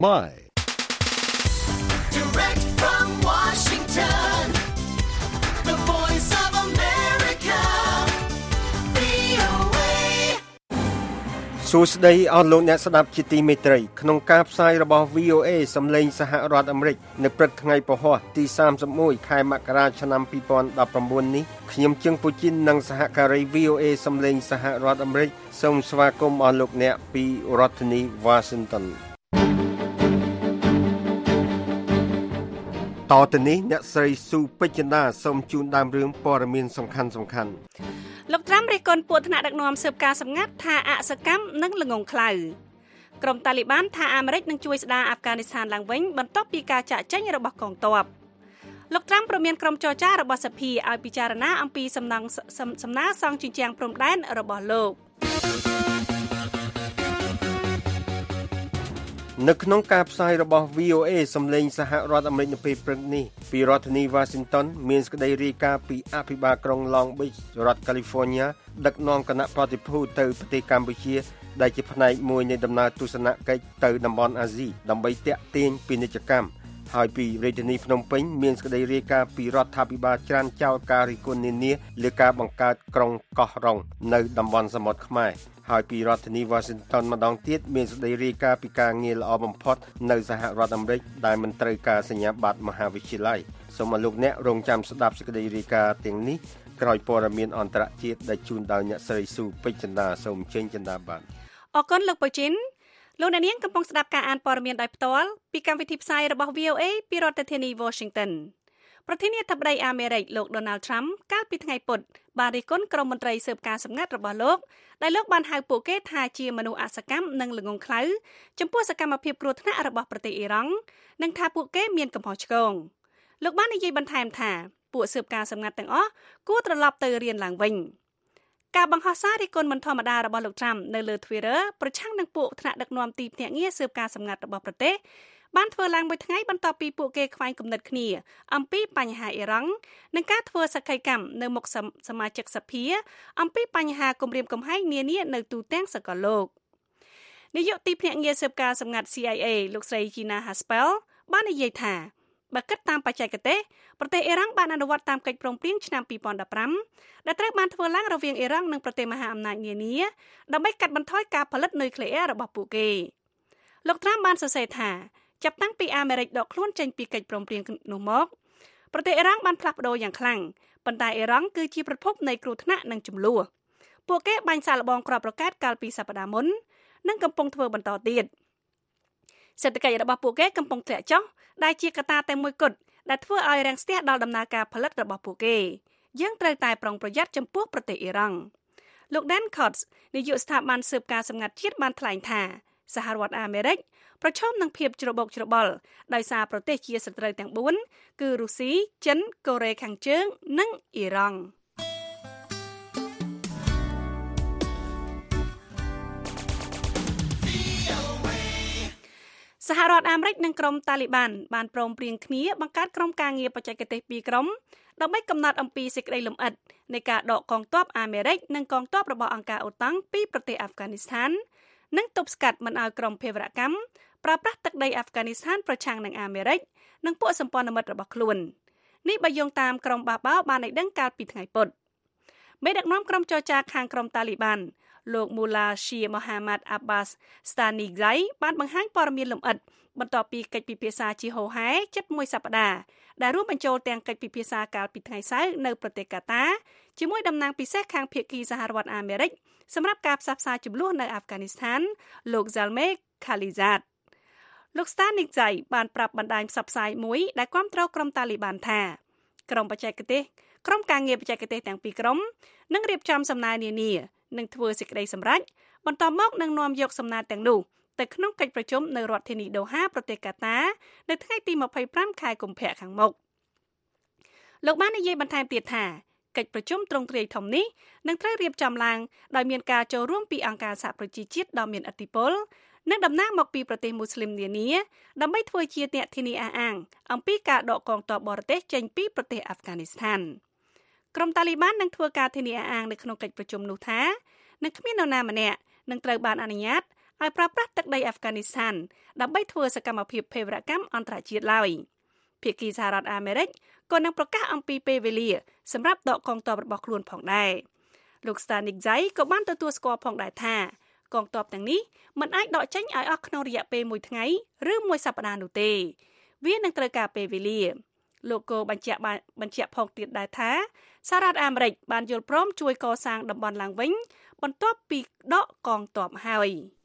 My Direct from Washington, the voice of America, VOA សួស្តីអស់លោកអ្នកស្ដាប់ជាទីមេត្រីក្នុងការផ្សាយរបស់ VOA សំឡេងសហរដ្ឋអាមេរិកនៅព្រឹកថ្ងៃពហុទី31ខែមករាឆ្នាំ2019នេះខ្ញុំជើងពូជីននិងសហការី VOA សំឡេងសហរដ្ឋអាមេរិកសូមស្វាគមន៍អស់លោកអ្នកពីរដ្ឋធានី Washington តទៅនេះអ្នកស្រីស៊ូពេជ្រចិន្តាសូមជូនដើមរឿងព័ត៌មានសំខាន់លោកត្រាំរិះគន់ពួកថ្នាក់ដឹកនាំស៊ើបការសម្ងាត់ថាអសកម្មនិងល្ងងខ្លៅក្រុមតាលីបានថាអាមេរិកនឹងជួយស្ដារអាហ្វហ្គានីស្ថានឡើងវិញបន្ទាប់ពីការចាកចេញរបស់កងទ័ពលោកត្រាំប្រមានក្រុមចរចារបស់សភាឲ្យពិចារណាអំពីសំណើសង់ជញ្ជាំងព្រំដែនរបស់លោកនៅក្នុងការផ្សាយរបស់ VOA សំឡេងសហរដ្ឋអាមេរិកនៅពេលព្រឹកនេះពីរដ្ឋធានី Washington មានសេចក្តីរាយការណ៍ពីអភិបាលក្រុង Long Beach រដ្ឋ California ដឹកនាំគណៈប្រតិភូទៅប្រទេសកម្ពុជាដែលជាផ្នែកមួយនៃដំណើរទស្សនកិច្ចទៅតំបន់អាស៊ីដើម្បីទាក់ទាញពាណិជ្ជកម្មហើយពីរាជធានីភ្នំពេញមានសេចក្តីរាយការណ៍ពីរដ្ឋាភិបាលច្រានចោលការរិះគន់នានាលើការបង្កើតក្រុងកោះរ៉ុងនៅតំបន់សមុទ្រខ្មែរហើយពីរដ្ឋធានី Washington ម្ដងទៀតមានសេចក្តីរាយការណ៍ពីការងារល្អបំផុតនៅសហរដ្ឋអាមេរិកដែលមិនត្រូវការសញ្ញាបត្រមហាវិទ្យាល័យសូមឲ្យលោកអ្នករងចាំស្ដាប់សេចក្តីរាយការណ៍ទាំងនេះក្រោយព័ត៌មានអន្តរជាតិដែលជូនដោយអ្នកស្រីស៊ូពេជ្រចិន្តាសូមអញ្ជើញចិន្តាបាទអរគុណលោកបូជីនលោកអ្នកនាងកំពុងស្ដាប់ការអានព័ត៌មានដោយផ្ទាល់ពីកម្មវិធីផ្សាយរបស់ VOA ពីរដ្ឋធានី Washington ប្រធានាធិបតីអាមេរិកលោក Donald Trump កាលពីថ្ងៃពុធបានរិះគន់ក្រុមមន្ត្រីស៊ើបការសម្ងាត់របស់លោកដែលលោកបានហៅពួកគេថាជាមនុស្សអសកម្មនិងល្ងងខ្លៅចំពោះសកម្មភាពគ្រោះថ្នាក់របស់ប្រទេសអ៊ីរ៉ង់និងថាពួកគេមានកំហុសឆ្គងលោកបាននិយាយបន្ថែមថាពួកស៊ើបការសម្ងាត់ទាំងអស់គួរត្រឡប់ទៅរៀនឡើងវិញការបង្ហោះសាររិះគន់មិនធម្មតារបស់លោក Trump នៅលើ Twitter ប្រឆាំងនឹងពួកថ្នាក់ដឹកនាំទីភ្នាក់ងារស៊ើបការសម្ងាត់របស់ប្រទេសបានធ្វើឡើងមួយថ្ងៃបន្ទាប់ពីពួកគេខ្វែងគំនិតគ្នាអំពីបញ្ហាអ៊ីរ៉ង់និងការធ្វើសក្ខីកម្មនៅមុខសមាជិកសភាអំពីបញ្ហាគំរាមកំហែងនានានៅទូទាំងសកលលោកនាយកទីភ្នាក់ងារស៊ើបការសម្ងាត់ CIA លោកស្រី Gina Haspel បាននិយាយថាបើគិតតាមបច្ចេកទេសប្រទេសអ៊ីរ៉ង់បានអនុវត្តតាមកិច្ចព្រមព្រៀងឆ្នាំ2015ដែលត្រូវបានធ្វើឡើងរវាងអ៊ីរ៉ង់និងប្រទេសមហាអំណាចនានាដើម្បីកាត់បន្ថយការផលិតនុយក្លេអ៊ែររបស់ពួកគេលោកត្រាំបានសរសេរថាចាប់តាំងពីអាមេរិកដកខ្លួនចេញពីកិច្ចព្រមព្រៀងនោះមកប្រទេសអ៊ីរ៉ង់បានផ្លាស់ប្ដូរយ៉ាងខ្លាំងប៉ុន្តែអ៊ីរ៉ង់គឺជាប្រភពនៃគ្រោះថ្នាក់និងជម្លោះពួកគេបាញ់សាកល្បងគ្រាប់រ៉ុកែតកាលពីសប្តាហ៍មុននិងកំពុងធ្វើបន្តទៀតសេដ្ឋកិច្ចរបស់ពួកគេកំពុងធ្លាក់ចុះដែលជាកត្តាតែមួយគត់ដែលធ្វើឲ្យរាំងស្ទះដល់ដំណើរការផលិតរបស់ពួកគេយើងត្រូវតែប្រុងប្រយ័ត្នចំពោះប្រទេសអ៊ីរ៉ង់លោក Dan Coats នាយកស្ថាប័នស៊ើបការសម្ងាត់ជាតិបានថ្លែងថាសហរដ្ឋអាមេរិកប្រឈមនឹងភាពច្របូកច្របល់ដោយសារប្រទេសជាសត្រូវទាំង4គឺរុស្ស៊ីចិនកូរ៉េខាងជើងនិងអ៊ីរ៉ង់សហរដ្ឋអាមេរិកនិងក្រុមតាលីបានព្រមព្រៀងគ្នាបង្កើតក្រុមការងារបច្ចេកទេស2ក្រុមដើម្បីកំណត់អំពីសេចក្តីលម្អិតនៃការដកកងទ័ពអាមេរិកនិងកងទ័ពរបស់អង្គការអូតាំងពីប្រទេសអាហ្វហ្គានីស្ថាននិងទប់ស្កាត់មិនឲ្យក្រុមភេរវកម្មប្រើប្រាស់ទឹកដីអាហ្វហ្គានីស្ថានប្រឆាំងនឹងអាមេរិកនិងពួកសម្ព័ន្ធមិត្តរបស់ខ្លួននេះបើយោងតាមក្រុមបះបោរបានឲ្យដឹងកាលពីថ្ងៃពុធមេដឹកនាំក្រុមចរចាខាងក្រុមតាលីបានលោក Mullah Sheikh Mohammed Abbas Stanigzai បានបង្ហាញព័ត៌មានលម្អិតបន្ទាប់ពីកិច្ចពិភាក្សាជាហូរហែជិតមួយសប្តាហ៍ដែលរួមបញ្ចូលទាំងកិច្ចពិភាក្សាកាលពីថ្ងៃសៅរ៍នៅប្រទេសកាតាជាមួយតំណាងពិសេសខាងភាគីសហរដ្ឋអាមេរិកសម្រាប់ការផ្សះផ្សាជម្លោះនៅអាហ្វហ្គានីស្ថានលោក Zalmay Khalilzad លោក Stanigzai បានប្រាប់បណ្ដាញផ្សព្វផ្សាយមួយដែលគាំទ្រក្រុមតាលីបានថាក្រុមការងារបច្ចេកទេសទាំងពីរក្រុមនឹងរៀបចំសំណើនានានឹងធ្វើសេចក្តីសម្រេចបន្តមកនឹងនាំយកសំណើទាំងនោះទៅក្នុងកិច្ចប្រជុំនៅរដ្ឋធានីដូហាប្រទេសកាតានៅថ្ងៃទី25ខែកុម្ភៈខាងមុខលោកបាននិយាយបន្ថែមទៀតថាកិច្ចប្រជុំទ្រង់ទ្រាយធំនេះនឹងត្រូវរៀបចំឡើងដោយមានការចូលរួមពីអង្គការសហប្រជាជាតិដ៏មានឥទ្ធិពលនិងតំណាងមកពីប្រទេសមូស្លីមនានាដើម្បីធ្វើជាអ្នកធានាអះអាងអំពីការដកកងទ័ពបរទេសចេញពីប្រទេសអាហ្វហ្គានីស្ថានក្រុមតាលីបាននឹងធ្វើការធានាអះអាងនៅក្នុងកិច្ចប្រជុំនោះថានឹងគ្មាននរណាម្នាក់នឹងត្រូវបានអនុញ្ញាតឲ្យប្រើប្រាស់ទឹកដីអាហ្វហ្គានីស្ថានដើម្បីធ្វើសកម្មភាពភេរវកម្មអន្តរជាតិឡើយភាគីសហរដ្ឋអាមេរិកក៏នឹងប្រកាសអំពីពេលវេលាសម្រាប់ដកកងទ័ពរបស់ខ្លួនផងដែរលោក Stanikzai ក៏បានទទួលស្គាល់ផងដែរថាកងទ័ពទាំងនេះមិនអាចដកចេញឲ្យអស់ក្នុងរយៈពេល1ថ្ងៃឬ1សប្តាហ៍នោះទេវានឹងត្រូវការពេលវេលាលោកក៏បញ្ជាក់ផងទៀតដែរថាសហរដ្ឋអាមេរិកបានយល់ព្រមជួយកសាងតំបន់ឡើងវិញបន្ទាប់ពីដកកងទ័ពហើយ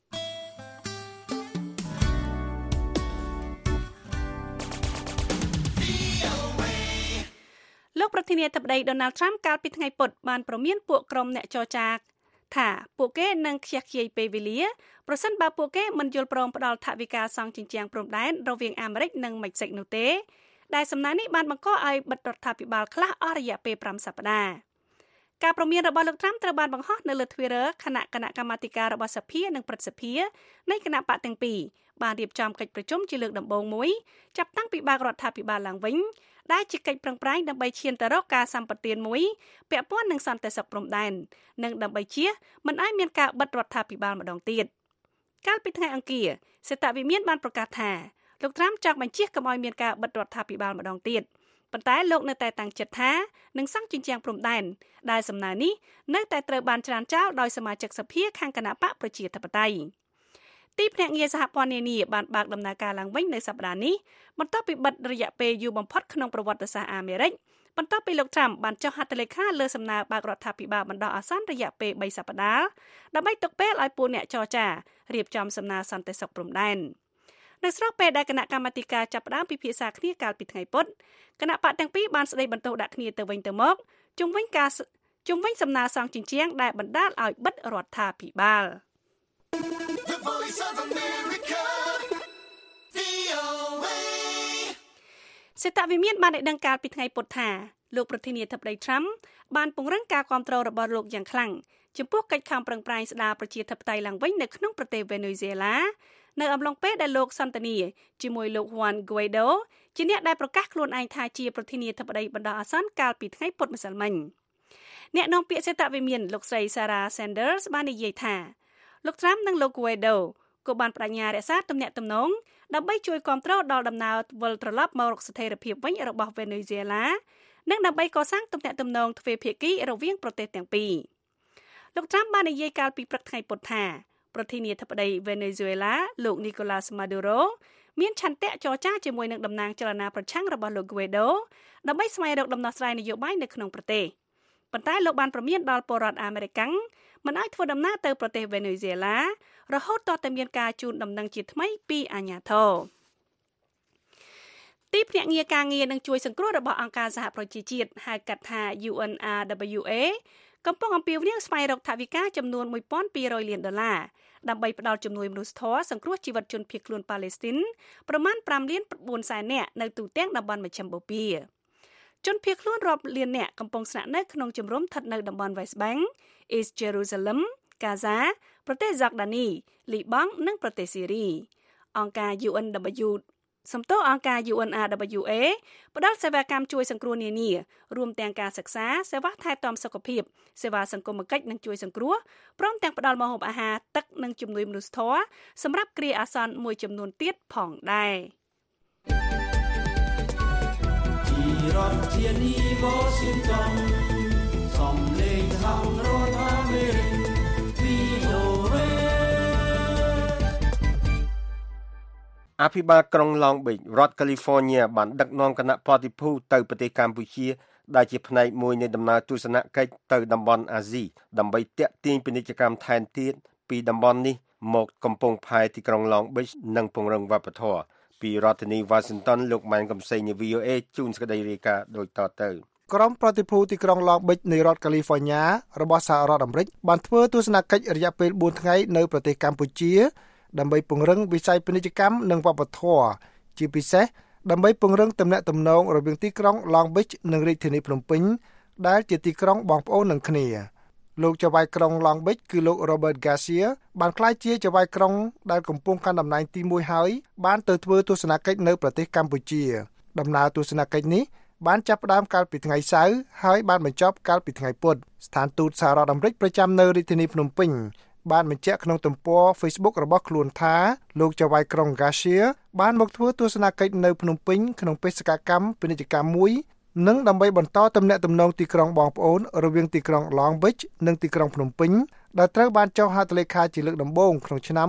លោកប្រធានាធិបតី Donald Trump កាលពីថ្ងៃពុធបានព្រមានពួកក្រុមអ្នកចរចាថាពួកគេនឹងខ្ជះខ្ជាយពេលវេលាប្រសិនបើពួកគេមិនយល់ព្រមផ្ដល់ថវិកាសង់ជញ្ជាំងព្រំដែនរវាងអាមេរិកនិងមិចស៊ិកនោះទេដែលសំណើនេះបានបង្កឲ្យបិទរដ្ឋាភិបាលខ្លះអស់រយៈពេល5សប្តាហ៍ការព្រមានរបស់លោក Trump ត្រូវបានបង្ហោះនៅលើ Twitter គណៈកម្មាធិការរបស់សភានិងព្រឹទ្ធសភានៃគណៈបកទាំងពីរបានរៀបចំកិច្ចប្រជុំជាលើកដំបូងមួយចាប់តាំងពីបើករដ្ឋាភិបាលឡើងវិញដែលជាកិច្ចប្រឹងប្រែងដើម្បីឈានទៅរកការសម្បទានមួយពាក់ព័ន្ធនឹងសន្តិសុខព្រំដែននិងដើម្បីជៀសមិនឲ្យមានការបិទរដ្ឋាភិបាលម្ដងទៀតកាលពីថ្ងៃអង្គារសេតវិមានបានប្រកាសថាលោក Trump ចង់បញ្ជៀសកុំឲ្យមានការបិទរដ្ឋាភិបាលម្ដងទៀតប៉ុន្តែលោកនៅតែតាំងចិត្តថានឹងសង់ជញ្ជាំងព្រំដែនដែលសំណើនេះនៅតែត្រូវបានច្រានចោលដោយសមាជិកសភាខាងគណៈបកប្រជាធិបតេយ្យទីភ្នាក់ងារសហព័ន្ធនានាបានបើកដំណើរការឡើងវិញនៅសប្តាហ៍នេះបន្ទាប់ពីបិទរយៈពេលយូរបំផុតក្នុងប្រវត្តិសាស្ត្រអាមេរិកបន្ទាប់ពីលោក Trump បានចុះហត្ថលេខាលើសំណើបើករដ្ឋាភិបាលបណ្ដោះអាសន្នរយៈពេល3សប្តាហ៍ដើម្បីទុកពេលឲ្យពួកអ្នកចរចារៀបចំសំណើសន្តិសុខព្រំដែននៅស្របពេលដែលគណៈកម្មាធិការចាប់ផ្ដើមពិភាក្សាគ្នាកាលពីថ្ងៃពុធគណៈបកទាំងពីរបានស្ដីបន្ទោសដាក់គ្នាទៅវិញទៅមកជុំវិញសំណើសង់ជញ្ជាំងដែលបណ្ដាលឲ្យបិទរដ្ឋាភិបាល The Voice of America, VOA. សេតវិមានបានឲ្យដឹងកាលពីថ្ងៃពុធថាលោកប្រធានាធិបតី Trump បានពង្រឹងការគាំទ្ររបស់លោកយ៉ាងខ្លាំងចំពោះកិច្ចខំប្រឹងប្រែងស្ដារប្រជាធិបតេយ្យឡើងវិញនៅក្នុងប្រទេសវេណេស៊ុយឡានៅអំឡុងពេលដែលលោកសន្ទនាជាមួយលោក Juan Guaido ជាអ្នកដែលប្រកាសខ្លួនឯងថាជាប្រធានាធិបតីបណ្ដោះអាសន្នកាលពីថ្ងៃពុធម្សិលមិញអ្នកនាំពាក្យសេតវិមានលោកស្រី Sarah Sanders បាននិយាយថាលោក Trump និងលោក Guaido ក៏បានបដិញ្ញារក្សាទំនាក់ទំនងដើម្បីជួយគាំទ្រដល់ដំណើរវិលត្រឡប់មករកស្ថិរភាពវិញរបស់វេណេស៊ុយឡានិងដើម្បីកសាងទំនាក់ទំនងទ្វេភាគីរវាងប្រទេសទាំងពីរលោក Trump បាននិយាយកាលពីព្រឹកថ្ងៃពុធថាប្រធានាធិបតីវេណេស៊ុយឡាលោក Nicolas Maduro មានឆន្ទៈចរចាជាមួយនឹងតំណាងចលនាប្រឆាំងរបស់លោក Guaido ដើម្បីស្វែងរកដំណោះស្រាយនយោបាយនៅក្នុងប្រទេសប៉ុន្តែលោកបានព្រមានដល់ពលរដ្ឋអាមេរិកមិនអាចធ្វើដំណើរទៅប្រទេសវេណេស៊ុយឡារហូតទាល់តែមានការជូនដំណឹងជាថ្មីពីអាជ្ញាធរទីភ្នាក់ងារការងារនឹងជួយសង្គ្រោះរបស់អង្គការសហប្រជាជាតិហៅកាត់ថា UNRWA កំពុងអំពាវនាវស្វែងរកថវិកាចំនួន$1,200 លានដើម្បីផ្ដល់ជំនួយមនុស្សធម៌សង្គ្រោះជីវិតជនភៀសខ្លួនប៉ាឡេស្ទីនប្រមាណ5.4 លាននាក់នៅទូទាំងតំបន់មជ្ឈិមបូព៌ាជនភៀសខ្លួនរាប់លាននាក់កំពុងស្នាក់នៅក្នុងជំរំស្ថិតនៅតំបន់ West Bank, East Jerusalem, Gaza, ប្រទេសហ្សកដានី លីបង់និងប្រទេសស៊ីរីអង្គការ UNRWA ផ្ដល់សេវាកម្មជួយសង្គ្រោះនានារួមទាំងការសិក្សាសេវាថែទាំសុខភាពសេវាសង្គមគិច្ចនិងជួយសង្គ្រោះព្រមទាំងផ្ដល់ម្ហូបអាហារទឹកនិងជំនួយមនុស្សធម៌សម្រាប់គ្រាអាសន្នមួយចំនួនទៀតផងដែររដ្ឋធានី Washington សំឡេងសហរដ្ឋអាមេរិក VOA អភិបាលក្រុង Long Beach រដ្ឋ California បានដឹកនាំគណៈបព្វភូទៅប្រទេសកម្ពុជាដែលជាផ្នែកមួយនៃដំណើរទស្សនកិច្ចទៅតំបន់អាស៊ីដើម្បីទាក់ទាញពាណិជ្ជកម្មថែមទៀតពីតំបន់នេះមកកំពង់ផែទីក្រុង Long Beach និងពង្រឹងវប្បធម៌ពីរដ្ឋធានី Washington លោកម៉ែនកំសែងនៃ VOA ជូនសេចក្តីរាយការណ៍ដូចតទៅក្រុមប្រតិភូទីក្រុង Long Beach នៃរដ្ឋ California របស់សហរដ្ឋអាមេរិកបានធ្វើទស្សនកិច្ចរយៈពេល4ថ្ងៃនៅប្រទេសកម្ពុជាដើម្បីពង្រឹងវិស័យពាណិជ្ជកម្មនិងវប្បធម៌ជាពិសេសដើម្បីពង្រឹងទំនាក់ទំនងរវាងទីក្រុង Long Beach និងរាជធានីភ្នំពេញដែលជាទីក្រុងបងប្អូននឹងគ្នាលោកចៅហ្វាយក្រុង Long Beach គឺលោក Robert Garcia បានក្លាយជាចៅហ្វាយក្រុងដែលកំពុងកាន់តំណែងទី1ហើយបានទៅធ្វើទស្សនកិច្ចនៅប្រទេសកម្ពុជាដំណើរទស្សនកិច្ចនេះបានចាប់ផ្ដើមកាលពីថ្ងៃសៅរ៍ហើយបានបញ្ចប់កាលពីថ្ងៃពុធស្ថានទូតសហរដ្ឋអាមេរិកប្រចាំនៅរាជធានីភ្នំពេញបានបញ្ជាក់ក្នុងទំព័រ Facebook របស់ខ្លួនថាលោកចៅហ្វាយក្រុង Garcia បានមកធ្វើទស្សនកិច្ចនៅភ្នំពេញក្នុងបេសកកម្មពាណិជ្ជកម្មមួយនិងដើម្បីបន្តទំនាក់ទំនងទីក្រុងបងប្អូនរវាងទីក្រុង Long Beach និងទីក្រុងភ្នំពេញដែលត្រូវបានចុះហត្ថលេខាជាលើកដំបូងក្នុងឆ្នាំ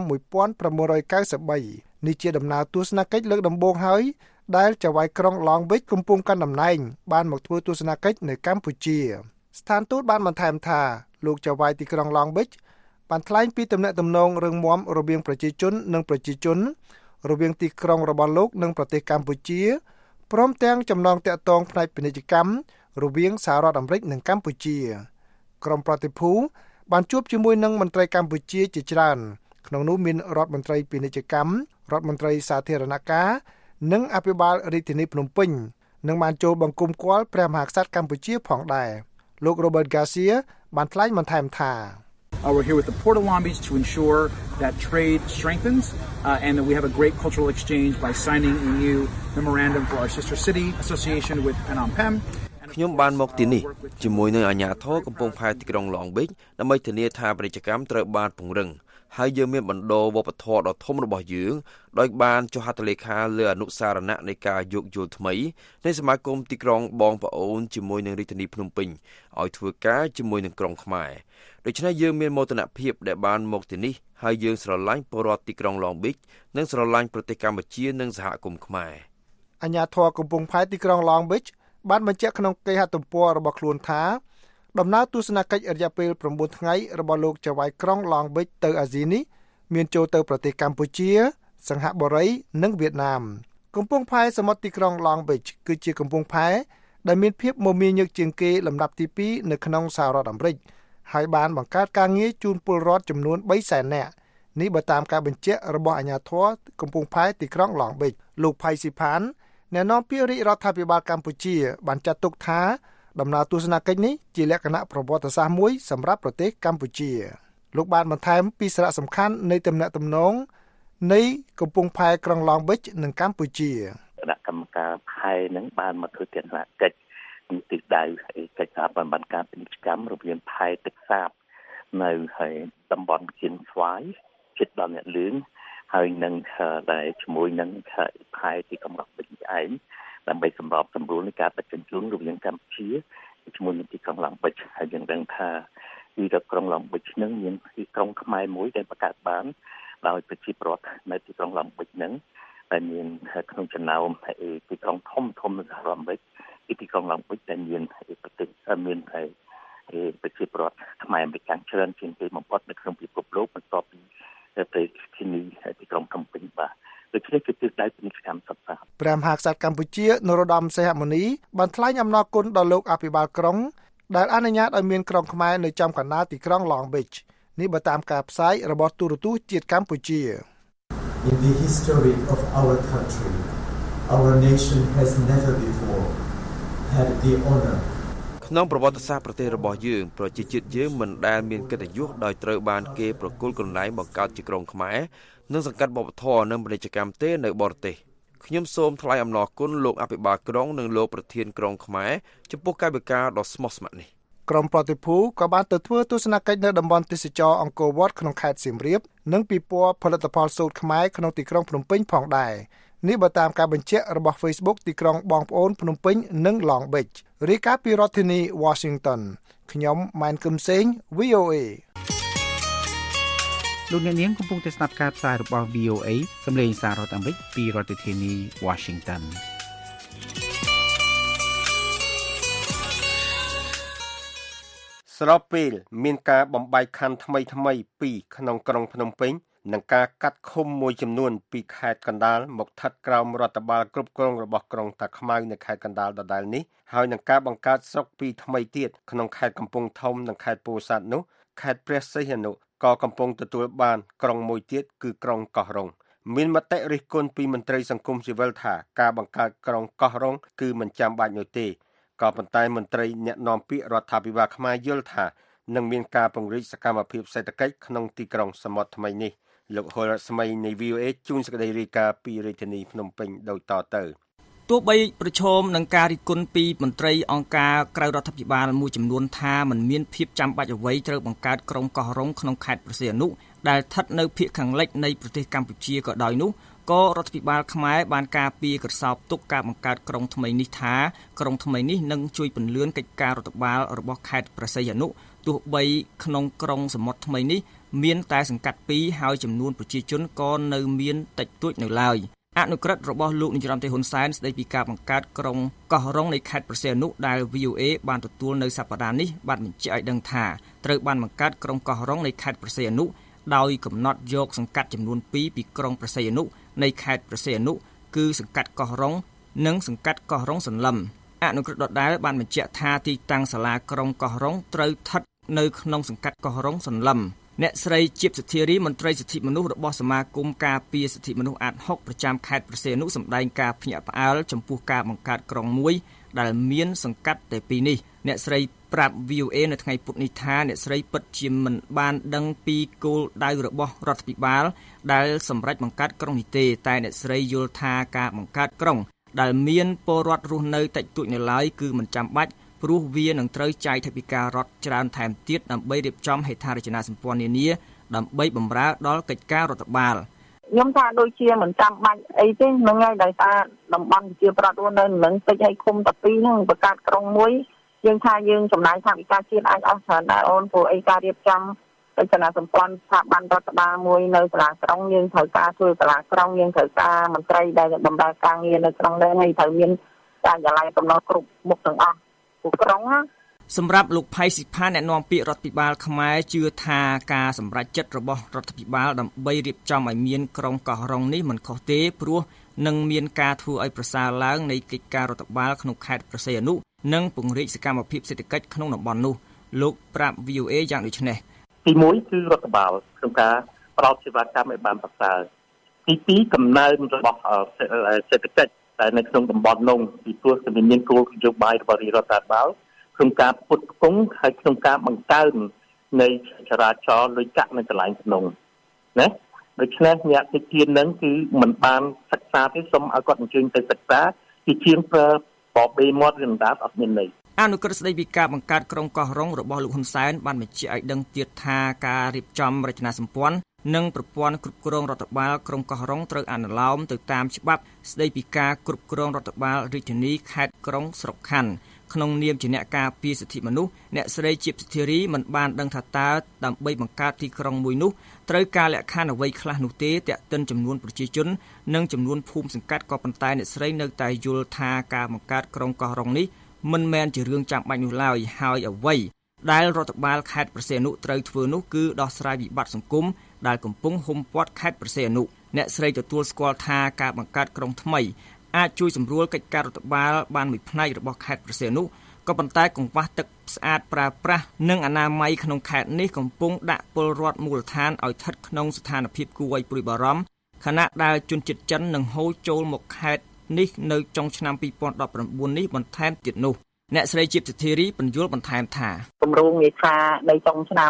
1993នេះជាដំណើរទស្សនកិច្ចលើកដំបូងហើយដែលចៅហ្វាយក្រុង Long Beach កំពុងកាន់តំណែងបានមកធ្វើទស្សនកិច្ចនៅកម្ពុជាស្ថានទូតបានបន្ថែមថាលោកចៅហ្វាយទីក្រុង Long Beach បានថ្លែងពីទំនាក់ទំនងរឹងមាំរវាងប្រជាជននិងប្រជាជនរវាងទីក្រុងរបស់លោកនិងប្រទេសកម្ពុជាព្រមទាំងចំណងទាក់ទងផ្នែកពាណិជ្ជកម្មរវាងសហរដ្ឋអាមេរិកនិងកម្ពុជាក្រុមប្រតិភូបានជួបជាមួយនឹងមន្ត្រីកម្ពុជាជាច្រើនក្នុងនោះមានរដ្ឋមន្ត្រីពាណិជ្ជកម្មរដ្ឋមន្ត្រីសាធារណការនិងអភិបាលរាជធានីភ្នំពេញនិងបានចូលបង្គំគាល់ព្រះមហាក្សត្រកម្ពុជាផងដែរលោក Robert Garcia បានថ្លែងបន្ថែមថា We're here with the Port of Long Beach to ensure that trade strengthens and that we have a great cultural exchange by signing a new memorandum for our sister city association with Phnom Penh. ខ្ញុំបានមកទីនេះជាមួយនឹងអាជ្ញាធរកំពង់ផែទីក្រុង Long Beach ដើម្បីធានាថាពាណិជ្ជកម្មត្រូវបានពង្រឹងហើយយើងមានបណ្ដោវប្បធម៌ដ៏ធំរបស់យើងដោយបានចុះហត្ថលេខាលើអនុសារណៈនៃការយោគយល់ថ្មីនៃសមាគមទីក្រុងបងប្អូនជាមួយនឹងរាជធានីភ្នំពេញឲ្យធ្វើការជាមួយនឹងក្រុងខ្មែរដូច្នេះយើងមានមោទនភាពដែលបានមកទីនេះហើយយើងស្រឡាញ់ពលរដ្ឋទីក្រុង Long Beach និងស្រឡាញ់ប្រទេសកម្ពុជានិងសហគមន៍ខ្មែរអាជ្ញាធរកំពង់ផែទីក្រុង Long Beach បានបញ្ជាក់ក្នុងគេហទំព័ររបស់ខ្លួនថាដំណើរទស្សនកិច្ចរយៈពេល9ថ្ងៃរបស់លោកចៅហ្វាយក្រុង Long Beach ទៅអាស៊ីនេះមានចូលទៅប្រទេសកម្ពុជាសិង្ហបុរីនិងវៀតណាមកំពង់ផែសមុទ្រទីក្រុង Long Beach គឺជាកំពង់ផែដែលមានភាពមមាញឹកជាងគេលំដាប់ទី2នៅក្នុងសហរដ្ឋអាមេរិកហើយបានបង្កើតការងារជូនពលរដ្ឋចំនួន 300,000 នាក់នេះបើតាមការបញ្ជាក់របស់អាជ្ញាធរកំពង់ផែទីក្រុង Long Beach លោកផៃស៊ីផានអ្នកនាំពាក្យរាជរដ្ឋាភិបាលកម្ពុជាបានចាត់ទុកថាដំណើរទស្សនកិច្ចនេះជាលក្ខណៈប្រវត្តិសាស្ត្រមួយសម្រាប់ប្រទេសកម្ពុជាលោកបានបន្ថែមពីសារៈសំខាន់នៃទំនាក់ទំនងនៃកំពង់ផែក្រុង Long Beach និងកម្ពុជាគណៈកម្មការផែនឹងបានមកធ្វើទស្សនកិច្ចពីទិសដៅកិច្ចសហប្រតិបត្តិការពាណិជ្ជកម្មរវាងផែទឹកសាបនៅតំបន់គៀនស្វាយជិតដល់អ្នកលឿងហើយនឹងដែលជាមួយនឹងផែទីក្រុង Long Beach ឯងដើម្បីសម្របសម្រួលនៃការដឹកជញ្ជូនរវាងកម្ពុជាជាមួយនឹងទីក្រុង Long Beach ហើយយើងដឹងថាទីក្រុង Long Beach នឹងមានទីក្រុងខ្មែរមួយដែលបង្កើតបានដោយប្រជាពលរដ្ឋនៅទីក្រុង Long Beach នឹងដែលមានក្នុងចំណោមទីក្រុងធំៗនៅសហរដ្ឋអាមេរិកទីក្រុង Long Beach ដែលមានប្រទេសមានប្រជាពលរដ្ឋខ្មែរអាមេរិកច្រើនជាងគេបំផុតនៅក្នុងពិភពលោកបន្ទាប់ពីប្រទេសទីនេះទីក្រុងភ្នំពេញបាទដូច្នេះគឺទិសដៅពាណិជ្ជកម្មសត្វសាព្រះមហាក្សត្រកម្ពុជានរោត្តមសីហមុនីបានថ្លែងអំណរគុណដល់លោកអភិបាលក្រុងដែលអនុញ្ញាតឲ្យមានក្រុងខ្មែរនៅចំកណ្ដាលទីក្រុង Long Beach នេះបើតាមការផ្សាយរបស់ទូរទស្សន៍ជាតិកម្ពុជា In the history of our country, our nation has never before had the honor ក្នុងប្រវត្តិសាស្ត្រប្រទេសរបស់យើងប្រជាជាតិយើងមិនដែលមានកិត្តិយសដោយត្រូវបានគេប្រគល់កន្លែងបង្កើតជាក្រុងខ្មែរនិងសង្កាត់វប្បធម៌និងពាណិជ្ជកម្មទេនៅបរទេសខ្ញុំសូមថ្លែងអំណរគុណលោកអភិបាលក្រុងនិងលោកប្រធានក្រុងខ្មែរចំពោះកាយវិការដ៏ស្មោះស្ម័គ្រនេះក្រុមប្រតិភូក៏បានទៅធ្វើទស្សនកិច្ចនៅតំបន់ទេសចរអង្គរវត្តក្នុងខេត្តសៀមរាបនិងពិព័រណ៍ផលិតផលសូត្រខ្មែរក្នុងទីក្រុងភ្នំពេញផងដែរនេះបើតាមការបញ្ជាក់របស់ Facebook ទីក្រុងបងប្អូនភ្នំពេញនិង Long Beach រាយការណ៍ពីរដ្ឋធានី Washington ខ្ញុំម៉ែនគឹមសេង VOA លោកអ្នកនាងកំពុងតែស្ដាប់ការផ្សាយរបស់ VOA សម្លេងសាររដ្ឋអាមេរិកពីរដ្ឋធានី Washington ស្របពេលមានការបំបែកខណ្ឌថ្មីពីក្នុងក្រុងភ្នំពេញនិងការកាត់ឃុំមួយចំនួនពីខេត្តកណ្ដាលមកស្ថិតក្រោមរដ្ឋបាលគ្រប់គ្រងរបស់ក្រុងតាខ្មៅនៅខេត្តកណ្ដាលដដែលនេះហើយនឹងការបង្កើតស្រុកពីថ្មីទៀតក្នុងខេត្តកំពង់ធំនិងខេត្តពោធិ៍សាត់នោះខេត្តព្រះសីហនុក៏កំពុងទទួលបានក្រុងមួយទៀតគឺក្រុងកោះរ៉ុងមានមតិរិះគន់ពីមន្ត្រីសង្គមស៊ីវិលថាការបង្កើតក្រុងកោះរ៉ុងគឺមិនចាំបាច់នោះទេក៏ប៉ុន្តែមន្ត្រីអ្នកនាំពាក្យរដ្ឋាភិបាលខ្មែរយល់ថានឹងមានការពង្រីកសកម្មភាពសេដ្ឋកិច្ចក្នុងទីក្រុងសមុទ្រថ្មីនេះលោកហុលរស្មីនៃ VOA ជួនសេចក្តីរាយការណ៍ពីរាជធានីភ្នំពេញដូចតទៅទោះបីប្រឈមនឹងការរិះគន់ពីមន្ត្រីអង្គការក្រៅរដ្ឋាភិបាលមួយចំនួនថាมันមានភាពចាំបាច់អ្វីត្រូវបង្កើតក្រុមកោះរ៉ុងក្នុងខេត្តព្រះសីហនុដែលស្ថិតនៅភាគខាងលិចនៃប្រទេសកម្ពុជាក៏ដោយនោះក៏រដ្ឋាភិបាលខ្មែរបានការពារក្រសោបទុកការបង្កើតក្រុងថ្មីនេះថាក្រុងថ្មីនេះនឹងជួយពន្លឿនកិច្ចការរដ្ឋបាលរបស់ខេត្តព្រះសីហនុទោះបីក្នុងក្រុងសមុទ្រថ្មីនេះមានតែសង្កាត់2ហើយចំនួនប្រជាជនក៏នៅមានតិចតួចនៅឡើយអនុក្រឹត្យរបស់លោកនាយរដ្ឋមន្ត្រីហ៊ុនសែនស្ដីពីការបង្កើតក្រុងកោះរ៉ុងនៃខេត្តព្រះសីហនុដែល VOA បានទទួលនៅសប្តាហ៍នេះបានបញ្ជាក់ឲ្យដឹងថាត្រូវបានបង្កើតក្រុងកោះរ៉ុងនៃខេត្តព្រះសីហនុដោយកំណត់យកសង្កាត់ចំនួន2ពីក្រុងព្រះសីហនុនៃខេត្តព្រះសីហនុគឺសង្កាត់កោះរ៉ុងនិងសង្កាត់កោះរ៉ុងសន្លឹមអនុក្រឹត្យដដែលបានបញ្ជាក់ថាទីតាំងសាលាក្រុងកោះរ៉ុងត្រូវស្ថិតនៅក្នុងសង្កាត់កោះរ៉ុងសន្លឹមអ្នកស្រីជាបសុធារីមន្ត្រីសិទ្ធិមនុស្សរបស់សមាគមការពារសិទ្ធិមនុស្សអាត6ប្រចាំខេត្តព្រះសីហនុសម្ដែងការភ្ញាក់ផ្អើលចំពោះការបង្កើតក្រុងមួយដែលមានសង្កាត់តែ2នេះអ្នកស្រីប្រាប់ VOA នៅថ្ងៃពុធនេះថាអ្នកស្រីពិតជាមិនបានដឹងពីគោលដៅរបស់រដ្ឋាភិបាលដែលសម្រេចបង្កើតក្រុងនេះទេតែអ្នកស្រីយល់ថាការបង្កើតក្រុងដែលមានពលរដ្ឋរស់នៅតិចតួចនៅឡើយគឺមិនចាំបាច់ព្រោះវានឹងត្រូវចាយថវិការដ្ឋច្រើនថែមទៀតដើម្បីរៀបចំហេដ្ឋារចនាសម្ព័ន្ធនានាដើម្បីបម្រើដល់កិច្ចការរដ្ឋបាលខ្ញុំថាដូចជាមិនចាំបាច់អីទេហ្នឹងហើយដោយសារតំបន់ប្រជាប្រដ្ឋរស់នៅនឹងតិចឲ្យឃុំតែ2ហ្នឹងបង្កើតក្រុងមួយយើងថាយើងចំណាយថវិកាជាតិអាចអស់ច្រើនដែរអូនព្រោះអីការរៀបចំរចនាសម្ព័ន្ធស្ថាប័នរដ្ឋបាលមួយនៅសាលាក្រុងយើងត្រូវការធ្វើសាលាក្រុងយើងត្រូវការមន្ត្រីដែលបម្រើការងារនៅក្នុងនោះហើយត្រូវមានការចល័យកំណត់គ្រប់មុខទាំងអស់ក្រុងណាសម្រាប់លោកផៃស៊ីផានអ្នកនាំពាក្យរដ្ឋាភិបាលខ្មែរជឿថាការសម្រេចចិត្តរបស់រដ្ឋាភិបាលដើម្បីរៀបចំឲ្យមានក្រុងកោះរ៉ុងនេះមិនខុសទេព្រោះនឹងមានការធ្វើឲ្យប្រសើរឡើងនៃកិច្ចការរដ្ឋបាលក្នុងខេត្តព្រះសីហនុនិងពង្រីកសកម្មភាពសេដ្ឋកិច្ចក្នុងតំបន់នោះលោកប្រាប់ VOA យ៉ាងដូចនេះទី1គឺរដ្ឋបាលក្នុងការផ្តល់សេវាកម្មឲ្យបានប្រសើរទី2កំណើនរបស់សេដ្ឋកិច្ចតែនៅក្នុងតំបន់នោះពីព្រោះតែមានគោលនយោបាយរបស់រដ្ឋាភិបាលក្នុងការពុតគង់ហើយក្នុងការបង្កើននៃចរាចរណ៍លុយកាក់នៅកន្លែងក្នុងណាដូច្នេះអ្នកទីទាននឹងគឺមិនបានសិក្សាទេសូមឲ្យគាត់អញ្ជើញទៅសិក្សាជាជាងប្រើបបេមាត់រំដាប់អត់មានន័យអនុក្រឹត្យស្ដីពីការបង្កើតក្រុងកោះរ៉ុងរបស់លោកហ៊ុនសែនបានបញ្ជាក់ឲ្យដឹងទៀតថាការរៀបចំរចនាសម្ព័ន្ធនិងប្រព័ន្ធគ្រប់គ្រងរដ្ឋបាលក្រុងកោះរ៉ុងត្រូវអនុលោមទៅតាមច្បាប់ស្ដីពីការគ្រប់គ្រងរដ្ឋបាលរាជធានីខេត្តក្រុងស្រុកខណ្ឌក្នុងនាមជាអ្នកការពារសិទ្ធិមនុស្សអ្នកស្រីជាបសុធារីមិនបានដឹងថាតើដើម្បីបង្កើតទីក្រុងមួយនោះត្រូវការលក្ខខណ្ឌអ្វីខ្លះនោះទេទាក់ទិនចំនួនប្រជាជននិងចំនួនភូមិសង្កាត់ក៏ប៉ុន្តែអ្នកស្រីនៅតែយល់ថាការបង្កើតក្រុងកោះរ៉ុងនេះមិនមែនជារឿងចាំបាច់នោះឡើយហើយអ្វីដែលរដ្ឋបាលខេត្តព្រះសីហនុត្រូវធ្វើនោះគឺដោះស្រាយវិបត្តិសង្គមដែលកំពុងហុំព័ទ្ធខេត្តព្រះសីហនុអ្នកស្រីទទួលស្គាល់ថាការបង្កើតក្រុងថ្មីអាចជួយសម្រួលកិច្ចការរដ្ឋបាលបានមួយផ្នែករបស់ខេត្តព្រះសីហនុក៏ប៉ុន្តែកង្វះទឹកស្អាតប្រើប្រាស់និងអនាម័យក្នុងខេត្តនេះកំពុងដាក់ពលរដ្ឋមូលដ្ឋានឲ្យស្ថិតក្នុងស្ថានភាពគួរឲ្យព្រួយបារម្ភខណៈដែលជនជាតិចិននឹងហូរចូលមកខេត្តនេះនៅចុងឆ្នាំ2019នេះបន្ថែមទៀតនោះអ្នកស្រីជាបសុធារីបញ្យល់បន្ថែមថាគម្រោងនេះថានៅចុងឆ្នាំ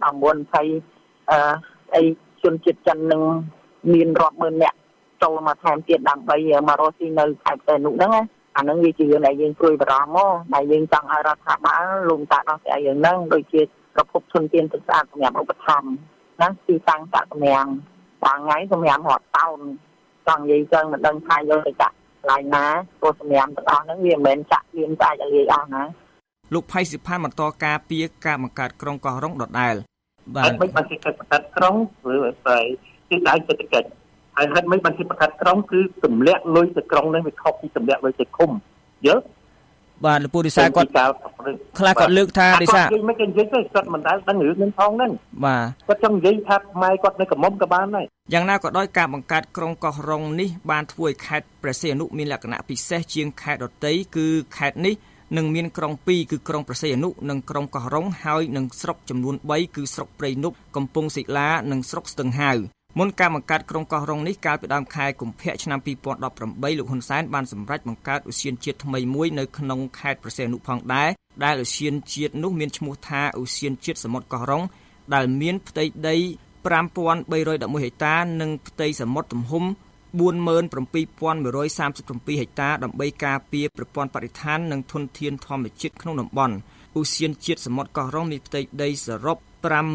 2019អីជនជាតិចិននឹងមានរាប់ម៉ឺននាក់ចូលមកថែមទៀតដើម្បីមករស់ទីនៅខេត្តព្រះសីហនុហ្នឹងណាអានឹងវាជារឿងដែលយើងព្រួយបារម្ភមកដែលយើងចង់ឲ្យរដ្ឋាភិបាលលំតាដោះស្រាយរឿងហ្នឹងដូចជាប្រភពធនធានទឹកស្អាតសម្រាប់ឧបត្ថម្ភណាទីតាំងចាក់សម្រាប់ថ្ងៃសម្រាប់រត់តោនចង់និយាយចឹងមិនដឹងថាយកទៅចាក់ឡាយណាព្រោះសម្រាប់ទាំងអស់ហ្នឹងវាមិនមែនចាក់វាមិនអាចឲ្យលាយអស់ណាលោកផៃសិផានបន្តការពីការបង្កើតក្រុងកោះរ៉ុងដដែលបាទមិនបានគេបង្កើតក្រុងឬស្អីគឺដៅសេដ្ឋកិច្ចហើយហេតុមិនបានគេបង្កើតក្រុងគឺទម្លាក់លុយទៅក្រុងហ្នឹងវាខុសពីទម្លាក់លុយទៅឃុំយល់បាទលោកពូរិសាគាត់ខ្លះគាត់លើកថារិសាគាត់មិនគេនិយាយទេគាត់មិនដែលដឹងរឿងនឹងផងហ្នឹងបាទគាត់ចង់និយាយថាម៉ែគាត់នៅកំមុំក៏បានដែរយ៉ាងណាក៏ដោយការបង្កើតក្រុងកោះរ៉ុងនេះបានធ្វើឲ្យខេត្តព្រះសីហនុមានលក្ខណៈពិសេសជាងខេត្តដទៃគឺខេត្តនេះនឹងមានក្រុង2គឺក្រុងព្រះសីហនុនិងក្រុងកោះរ៉ុងហើយនឹងស្រុកចំនួន3គឺស្រុកព្រៃនប់កំពង់សិលានិងស្រុកស្ទឹងហាវមុនការបង្កើតក្រុងកោះរ៉ុងនេះកាលពីដើមខែកុម្ភៈឆ្នាំ2018លោកហ៊ុនសែនបានសម្រេចបង្កើតឧទ្យានជាតិថ្មីមួយនៅក្នុងខេត្តព្រះសីហនុផងដែរដែលឧទ្យានជាតិនោះមានឈ្មោះថាឧទ្យានជាតិសមុទ្រកោះរ៉ុងដែលមានផ្ទៃដី5311ហិកតានិងផ្ទៃសមុទ្រទំហំ 47,137 ហិកតាដើម្បីការពារប្រព័ន្ធបរិស្ថាននិងធនធានធម្មជាតិក្នុងតំបន់ឧទ្យានជាតិសមុទ្រកោះរ៉ុងមានផ្ទៃដីសរុប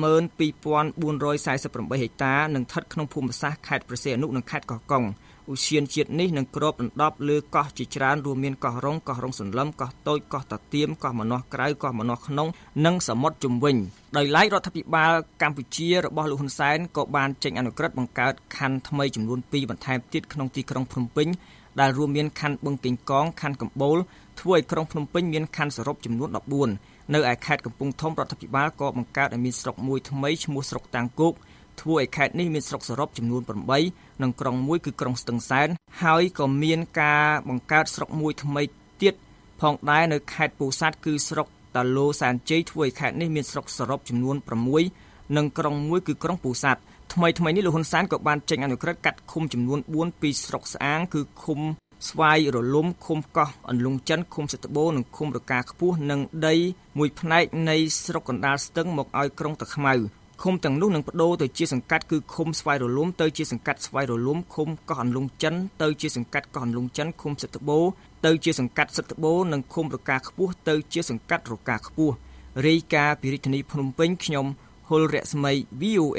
52,448 ហិកតានិងស្ថិតក្នុងភូមិសាស្ត្រខេត្តព្រះសីហនុនិងខេត្តកោះកុងឧទ្យានជាតិនេះនឹងគ្របដណ្ដប់លើកោះជាច្រើនរួមមានកោះរ៉ុងកោះរ៉ុងសន្លឹមកោះតូចកោះតាទៀមកោះម្នាស់ក្រៅកោះម្នាស់ក្នុងនិងសមុទ្រជុំវិញដោយឡែករដ្ឋាភិបាលកម្ពុជារបស់លោកហ៊ុនសែនក៏បានចេញអនុក្រឹត្យបង្កើតខណ្ឌថ្មីចំនួន2បន្ថែមទៀតក្នុងទីក្រុងភ្នំពេញដែលរួមមានខណ្ឌបឹងកេងកងខណ្ឌកំបូលធ្វើឲ្យក្រុងភ្នំពេញមានខណ្ឌសរុបចំនួន14នៅឯខេត្តកំពង់ធំរដ្ឋាភិបាលក៏បង្កើតឲ្យមានស្រុកមួយថ្មីឈ្មោះស្រុកតាំងគោកធ្វើឲ្យខេត្តនេះមានស្រុកសរុបចំនួន8និងក្រុងមួយគឺក្រុងស្ទឹងសែនហើយក៏មានការបង្កើតស្រុកមួយថ្មីទៀតផងដែរនៅខេត្តពោធិ៍សាត់គឺស្រុកតាឡូសែនជ័យធ្វើឲ្យខេត្តនេះមានស្រុកសរុបចំនួន6និងក្រុងមួយគឺក្រុងពោធិ៍សាត់ថ្មីនេះលោកហ៊ុនសែនក៏បានចេញអនុក្រឹត្យកាត់ឃុំចំនួន4ពីស្រុកស្អាងគឺឃុំស្វាយរលំឃុំកោះអន្លង់ចិនឃុំសិទ្ធិបូរនិងឃុំរកាខ្ពស់និងដីមួយផ្នែកនៃស្រុកកណ្ដាលស្ទឹងមកឲ្យក្រុងតាខ្មៅឃុំទាំងនោះនឹងបដូរទៅជាសង្កាត់គឺឃុំស្វាយរលំទៅជាសង្កាត់ស្វាយរលំឃុំកោះអន្លង់ចិនទៅជាសង្កាត់កោះអន្លង់ចិនឃុំសិទ្ធិបូរទៅជាសង្កាត់សិទ្ធិបូរនិងឃុំរកាខ្ពស់ទៅជាសង្កាត់រកាខ្ពស់រាយការណ៍ពីរាជធានីភ្នំពេញខ្ញុំហុលរស្មី VOA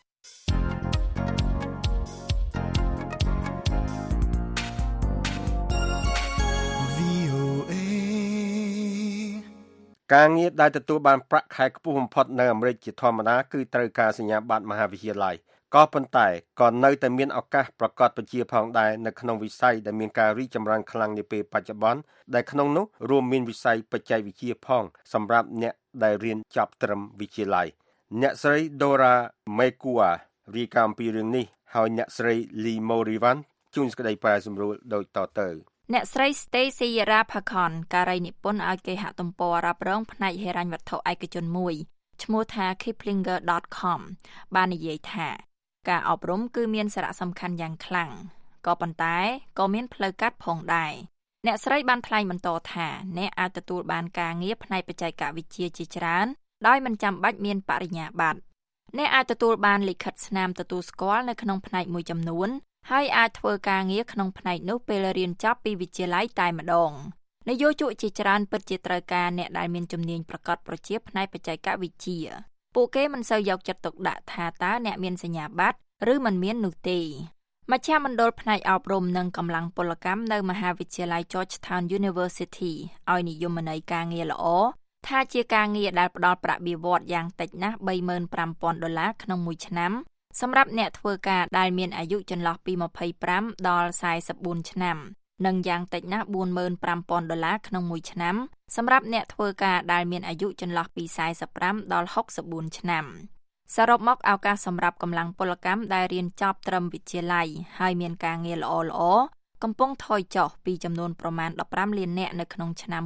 ការងារដែលទទួលបានប្រាក់ខែខ្ពស់បំផុតនៅអាមេរិកជាធម្មតាគឺត្រូវការសញ្ញាបត្រមហាវិទ្យាល័យក៏ប៉ុន្តែក៏នៅតែមានឱកាសប្រកបវិជ្ជាផងដែរនៅក្នុងវិស័យដែលមានការរីកចម្រើនខ្លាំងនាពេលបច្ចុប្បន្នដែលក្នុងនោះរួមមានវិស័យបច្ចេកវិទ្យាផងសម្រាប់អ្នកដែលរៀនចប់ត្រឹមវិទ្យាល័យអ្នកស្រី Dora Mekua រាយការណ៍ពីរឿងនេះហើយអ្នកស្រី Lee Morivan ជួនសេចក្តីប្រែសម្រួលដូចតទៅអ្នកស្រី Stacy Rapakon ការីនិពន្ធឲ្យគេហទំព័ររ៉ាប់រងផ្នែកហិរញ្ញវត្ថុឯកជនមួយឈ្មោះថា kiplinger.com បាននិយាយថាការអប់រំគឺមានសារៈសំខាន់យ៉ាងខ្លាំងក៏ប៉ុន្តែក៏មានផ្លូវកាត់ផងដែរអ្នកស្រីបានថ្លែងបន្តថាអ្នកអាចទទួលបានការងារផ្នែកបច្ចេកវិទ្យាជាច្រើនដោយមិនចាំបាច់មានបរិញ្ញាបត្រអ្នកអាចទទួលបានលិខិតស្នាមទទួលស្គាល់នៅក្នុងផ្នែកមួយចំនួនហើយអាចធ្វើការងារក្នុងផ្នែកនោះពេលរៀនចប់ពីវិទ្យាល័យតែម្ដងនយោជកជាច្រើនពិតជាត្រូវការអ្នកដែលមានជំនាញប្រកបប្រជាផ្នែកបច្ចេកវិទ្យាពួកគេមិនសូវយកចិត្តទុកដាក់ថាតើអ្នកមានសញ្ញាបត្រឬមិនមាននោះទេមជ្ឈមណ្ឌលផ្នែកអប់រំនិងកម្លាំងពលកម្មនៅមហាវិទ្យាល័យ Georgetown University ឲ្យនិយមន័យការងារល្អថាជាការងារដែលផ្ដល់ប្រាក់បៀវត្សយ៉ាងតិចណាស់$35,000ក្នុងមួយឆ្នាំសម្រាប់អ្នកធ្វើការដែលមានអាយុចន្លោះពី25ដល់44ឆ្នាំនិងយ៉ាងតិចណាស់$45,000ក្នុងមួយឆ្នាំសម្រាប់អ្នកធ្វើការដែលមានអាយុចន្លោះពី45ដល់64ឆ្នាំសរុបមកឱកាសសម្រាប់កម្លាំងពលកម្មដែលរៀនចប់ត្រឹមវិទ្យាល័យហើយមានការងារល្អៗកំពុងថយចុះពីចំនួនប្រមាណ15លាននាក់នៅក្នុងឆ្នាំ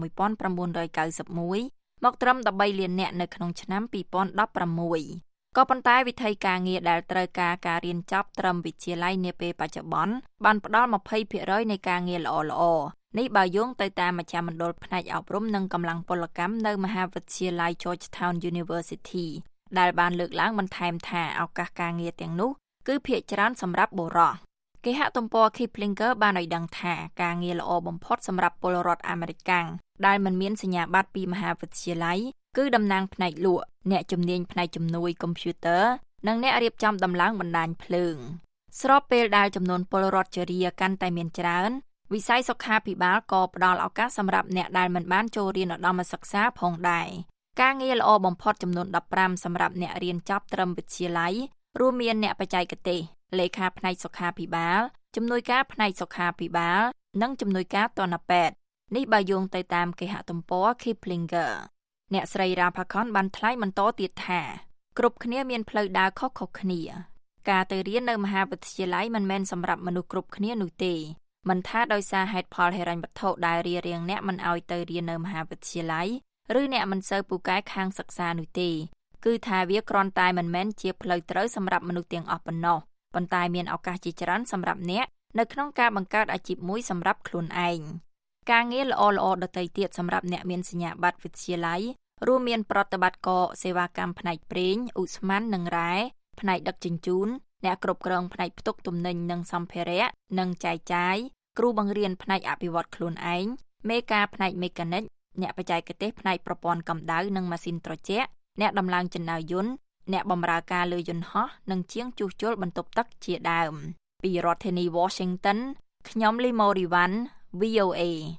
1991មកត្រឹម13លាននាក់នៅក្នុងឆ្នាំ2016ក៏ប៉ុន្តែវិធីការងារដែលត្រូវការរៀនចប់ត្រឹមវិទ្យាល័យនាពេលបច្ចុប្បន្នបានផ្ដល់ 20% នៃការងារល្អៗនេះបើយោងទៅតាមមជ្ឈមណ្ឌលផ្នែកអប់រំនិងកម្លាំងពលកម្មនៅមហាវិទ្យាល័យ Georgetown University ដែលបានលើកឡើងបន្ថែមថាឱកាសការងារទាំងនោះគឺភាគច្រើនសម្រាប់បុរសគេហទំព័រ Kiplinger បានឲ្យដឹងថាការងារល្អបំផុតសម្រាប់ពលរដ្ឋអាមេរិកាំងដែលមិនមានសញ្ញាបត្រពីមហាវិទ្យាល័យគឺតំណាងផ្នែកលក់អ្នកជំនាញផ្នែកជំនួយកុំព្យូទ័រនិងអ្នករៀបចំដំឡើងបណ្ដាញភ្លើងស្របពេលដែលចំនួនពលរដ្ឋជរាកាន់តែមានច្រើនវិស័យសុខាភិបាលក៏ផ្ដល់ឱកាសសម្រាប់អ្នកដែលមិនបានចូលរៀនឧត្តមសិក្សាផងដែរការងារល្អបំផុតចំនួន15សម្រាប់អ្នករៀនចប់ត្រឹមវិទ្យាល័យរួមមានអ្នកបច្ចេកទេសលេខាផ្នែកសុខាភិបាលជំនួយការផ្នែកសុខាភិបាលនិងជំនួយការទណ្ឌពេទ្យនេះបើយោងទៅតាមគេហទំព័រ Kiplinger អ្នកស្រី Rapakon បានថ្លែងបន្តទៀតថាគ្រប់គ្នាមានផ្លូវដើរខុសៗគ្នាការទៅរៀននៅមហាវិទ្យាល័យមិនមែនសម្រាប់មនុស្សគ្រប់គ្នានោះទេមិនថាដោយសារហេតុផលហិរញ្ញវត្ថុដែលរារាំងអ្នកមិនឲ្យទៅរៀននៅមហាវិទ្យាល័យឬអ្នកមិនសូវពូកែខាងសិក្សានោះទេគឺថាវាគ្រាន់តែមិនមែនជាផ្លូវត្រូវសម្រាប់មនុស្សទាំងអស់ប៉ុណ្ណោះប៉ុន្តែមានឱកាសជាច្រើនសម្រាប់អ្នកនៅក្នុងការបង្កើតអាជីពមួយសម្រាប់ខ្លួនឯងការងារល្អៗដទៃទៀតសម្រាប់អ្នកមានសញ្ញាបត្រវិទ្យាល័យរួមមានប្រតិបត្តិការសេវាកម្មផ្នែកប្រេងឧស្ម័ននិងរ៉ែផ្នែកដឹកជញ្ជូនអ្នកគ្រប់គ្រងផ្នែកផ្ទុកទំនិញនិងសម្ភារៈនិងចែកចាយគ្រូបង្រៀនផ្នែកអភិវឌ្ឍខ្លួនឯងមេការផ្នែកមេកានិកអ្នកបច្ចេកទេសផ្នែកប្រព័ន្ធកម្ដៅនិងម៉ាស៊ីនត្រជាក់អ្នកដំឡើងជណ្ដើរយន្តអ្នកបម្រើការលើយន្តហោះនិងជាងជួសជុលបន្ទប់ទឹកជាដើមពីរដ្ឋធានី Washington ខ្ញុំលីម៉ូរីវ៉ាន់ VOA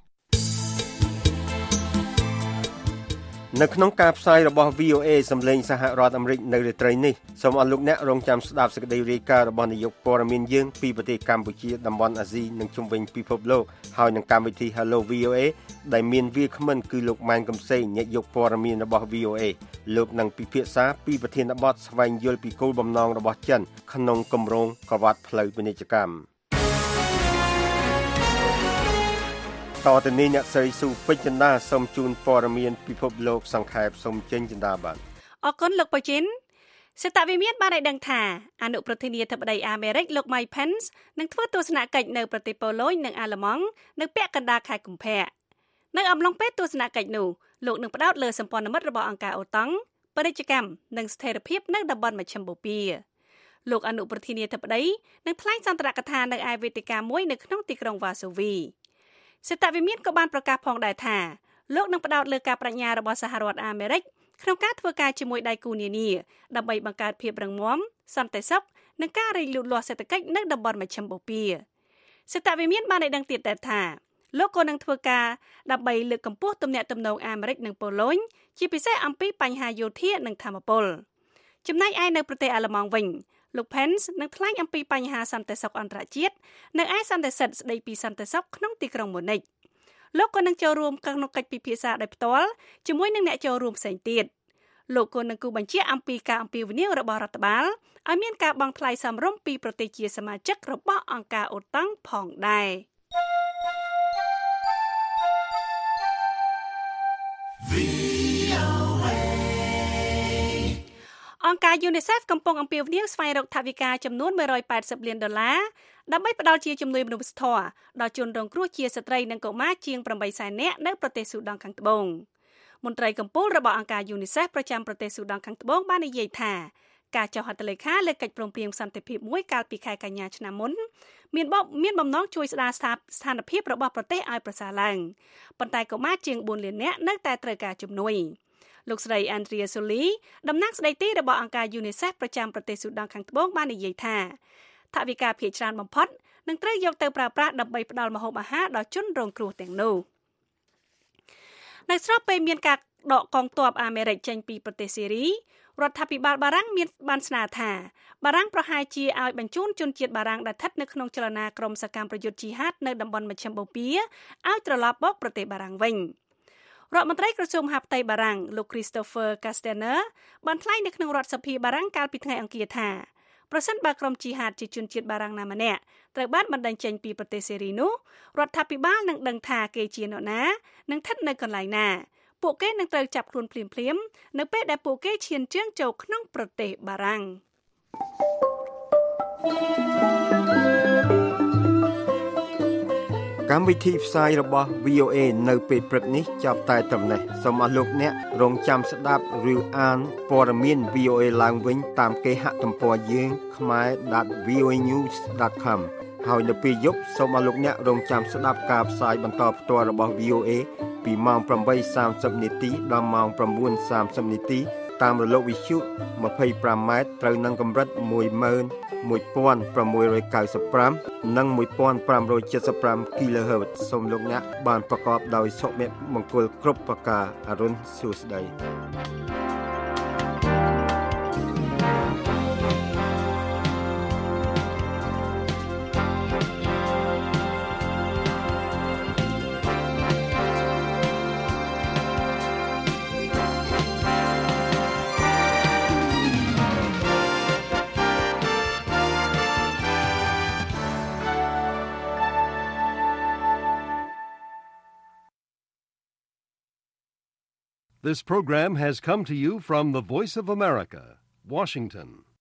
នៅក្នុងការផ្សាយរបស់ VOA សម្លេងសហរដ្ឋអាមេរិកនៅរាត្រីនេះសូមអរលោកអ្នករងចាំស្ដាប់សេចក្តីរាយការណ៍របស់នាយកព័ត៌មានយើងពីប្រទេសកម្ពុជាតំបន់អាស៊ីនិងជុំវិញពិភពលោកហើយនឹងកម្មវិធី Hello VOA ដែលមានវាគ្មិនគឺលោកម៉ែនកំសែងនាយកព័ត៌មានរបស់ VOA លោកនឹងពិភាក្សាពីប្រធានបទស្វែងយល់ពីគោលបំណងរបស់ចិនក្នុងគម្រោងក្រវ៉ាត់ផ្លូវពាណិជ្ជកម្មតទៅនេះអ្នកស្រីស៊ូពេជ្រចិន្តាសូមជូនព័ត៌មានពិភពលោកសង្ខេបសូមចេញចិន្តាបាទអរគុណលោកបូជីនសេតវិមានបានឲ្យដឹងថាអនុប្រធានាធិបតីអាមេរិកលោក Mike Pence នឹងធ្វើទស្សនកិច្ចនៅប្រទេសប៉ូឡូញនិងអាល្លឺម៉ង់នៅពាក់កណ្ដាលខែកុម្ភៈនៅអំឡុងពេលទស្សនកិច្ចនោះលោកនឹងផ្ដោតលើសម្ព័ន្ធមិត្តរបស់អង្គការអូតង់ពាណិជ្ជកម្មនិងស្ថិរភាពនៅតំបន់មជ្ឈិមបូព៌ាលោកអនុប្រធានាធិបតីនឹងថ្លែងសន្ទរកថានៅឯវេទិកាមួយនៅក្នុងទីក្រុងវ៉ាសូវីសេតវិមានក៏បានប្រកាសផងដែរថាលោកនឹងផ្ដោតលើការប្រាជ្ញារបស់សហរដ្ឋអាមេរិកក្នុងការធ្វើការជាមួយដៃគូនានាដើម្បីបង្កើតភាពរឹងមាំសន្តិសុខនិងការរីកលូតលាស់សេដ្ឋកិច្ចនៅតំបន់មជ្ឈិមបូព៌ាសេតវិមានបានឲ្យដឹងទៀតថាលោកក៏នឹងធ្វើការដើម្បីលើកកម្ពស់ទំនាក់ទំនងអាមេរិកនិងប៉ូឡូញជាពិសេសអំពីបញ្ហាយោធានិងថាមពលចំណែកឯនៅប្រទេសអាល្លឺម៉ង់វិញលោក Pence នឹងថ្លែងអំពីបញ្ហាសន្តិសុខអន្តរជាតិនៅឯសន្និសីទស្ដីពីសន្តិសុខក្នុងទីក្រុងម៉ូនិចលោកក៏នឹងចូលរួមក្នុងកិច្ចពិភាក្សាដោយផ្ទាល់ជាមួយនឹងអ្នកចូលរួមផ្សេងទៀតលោកក៏នឹងគូបញ្ជាក់អំពីការអំពាវនាវរបស់រដ្ឋបាលឲ្យមានការបង់ថ្លៃសមរម្យពីប្រទេសជាសមាជិករបស់អង្គការអូតង់ផងដែរអង្គការ UNICEF កំពុងអំពាវនាវស្វែងរកថវិកាចំនួន$180 លានដើម្បីផ្ដល់ជាជំនួយមនុស្សធម៌ដល់ជនរងគ្រោះជាស្ត្រីនិងកុមារជាង800,000នាក់នៅប្រទេសស៊ូដង់ខាងត្បូងមន្ត្រីកំពូលរបស់អង្គការ UNICEF ប្រចាំប្រទេសស៊ូដង់ខាងត្បូងបាននិយាយថាការចុះហត្ថលេខាលើកិច្ចព្រមព្រៀងសន្តិភាពមួយកាលពីខែកញ្ញាឆ្នាំមុនមានបំណងជួយស្ដារស្ថានភាពរបស់ប្រទេសឲ្យប្រសើរឡើងប៉ុន្តែកុមារជាង4លាននាក់នៅតែត្រូវការជំនួយលោកស្រី Andrea Soli តំណាងស្ដីទីរបស់អង្គការ UNICEF ប្រចាំប្រទេសស៊ូដង់ខាងត្បូងបាននិយាយថាថវិកាភាគច្រើនបំផុតនឹងត្រូវយកទៅប្រើប្រាស់ដើម្បីផ្ដល់ម្ហូបអាហារដល់ជនរងគ្រោះទាំងនោះនៅស្របពេលមានការដកកងទ័ពអាមេរិកចេញពីប្រទេសសេរីរដ្ឋាភិបាលបារាំងបានស្នើថាបារាំងប្រហែលជាឲ្យបញ្ជូនជនជាតិបារាំងដែលស្ថិតនៅក្នុងចលនាក្រុមសកម្មប្រយុទ្ធជីហាតនៅតំបន់មជ្ឈិមបូព៌ាឲ្យត្រឡប់មកប្រទេសបារាំងវិញរដ្ឋមន្ត្រីក្រសួងមហាផ្ទៃបារាំងលោក Christopher Castaner បានថ្លែងនៅក្នុងរដ្ឋសភាបារាំងកាលពីថ្ងៃអង្គារថាប្រសិនបើក្រុមជីហាតជាជនជាតិបារាំងណាម្នាក់ត្រូវបានបណ្តេញចេញពីប្រទេសសេរីនោះរដ្ឋាភិបាលនឹងដឹងថាគេជានរណានិងស្ថិតនៅកន្លែងណាពួកគេនឹងត្រូវចាប់ខ្លួនភ្លាមៗនៅពេលដែលពួកគេឈានជើងចូលក្នុងប្រទេសបារាំងកម្មវិធីផ្សាយរបស់ VOA នៅពេលព្រឹកនេះចាប់តែត្រឹមនេះសូមអរលោកអ្នករងចាំស្ដាប់ឬអានព័ត៌មាន VOA ឡើងវិញតាមគេហទំព័រយើង khmer.voanews.com ហើយនៅពេលយប់សូមអរលោកអ្នករងចាំស្ដាប់ការផ្សាយបន្តផ្ទាល់របស់ VOA ពីម៉ោង 8:30 នាទីដល់ម៉ោង 9:30 នាទីតាមរលកវិទ្យុ 25 ម៉ែត្រត្រូវនឹងកម្រិត 11695 និង 1575 kHz សូមលោកអ្នកបានប្រកបដោយសុភមង្គលគ្រប់ប្រការអរុនសួស្តី This program has come to you from the Voice of America, Washington.